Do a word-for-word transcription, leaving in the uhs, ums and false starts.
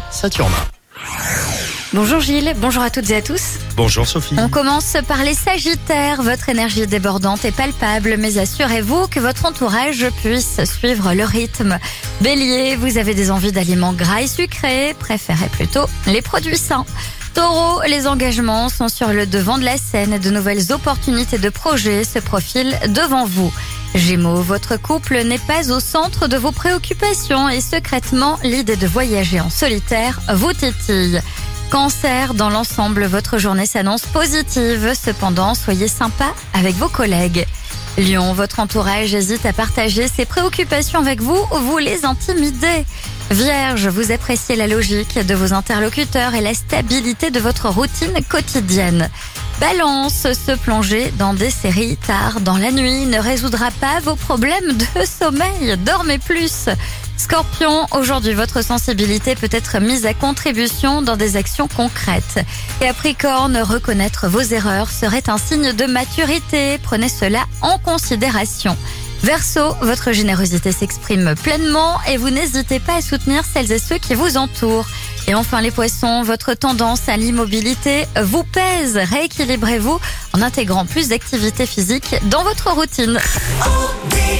Saturnin. Bonjour Gilles, bonjour à toutes et à tous. Bonjour Sophie. On commence par les Sagittaires. Votre énergie débordante est palpable, mais assurez-vous que votre entourage puisse suivre le rythme. Bélier, vous avez des envies d'aliments gras et sucrés, préférez plutôt les produits sains. Taureau, les engagements sont sur le devant de la scène et de nouvelles opportunités de projets se profilent devant vous. Gémeaux, votre couple n'est pas au centre de vos préoccupations et secrètement, l'idée de voyager en solitaire vous titille. Cancer, dans l'ensemble, votre journée s'annonce positive. Cependant, soyez sympa avec vos collègues. Lion, votre entourage hésite à partager ses préoccupations avec vous, vous les intimidez. Vierge, vous appréciez la logique de vos interlocuteurs et la stabilité de votre routine quotidienne. Balance, se plonger dans des séries tard dans la nuit ne résoudra pas vos problèmes de sommeil. Dormez plus. Scorpion, aujourd'hui votre sensibilité peut être mise à contribution dans des actions concrètes. Capricorne, reconnaître vos erreurs serait un signe de maturité. Prenez cela en considération. Verseau, votre générosité s'exprime pleinement et vous n'hésitez pas à soutenir celles et ceux qui vous entourent. Et enfin les poissons, votre tendance à l'immobilité vous pèse. Rééquilibrez-vous en intégrant plus d'activité physique dans votre routine.